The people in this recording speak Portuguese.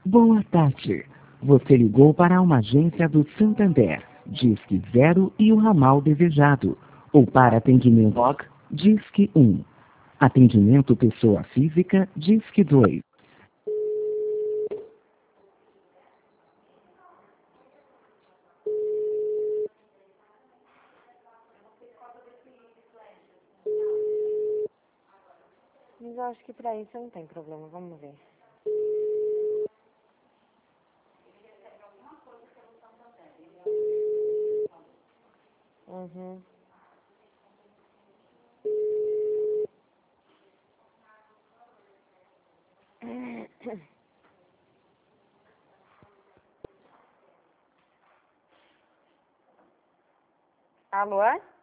Boa tarde. Você ligou para uma agência do Santander. Disque 0 e o ramal desejado. Ou para atendimento log, Disque 1. Atendimento pessoa física, Disque 2. Mas eu acho que pra isso não tem problema, vamos ver. Uhum. Alô?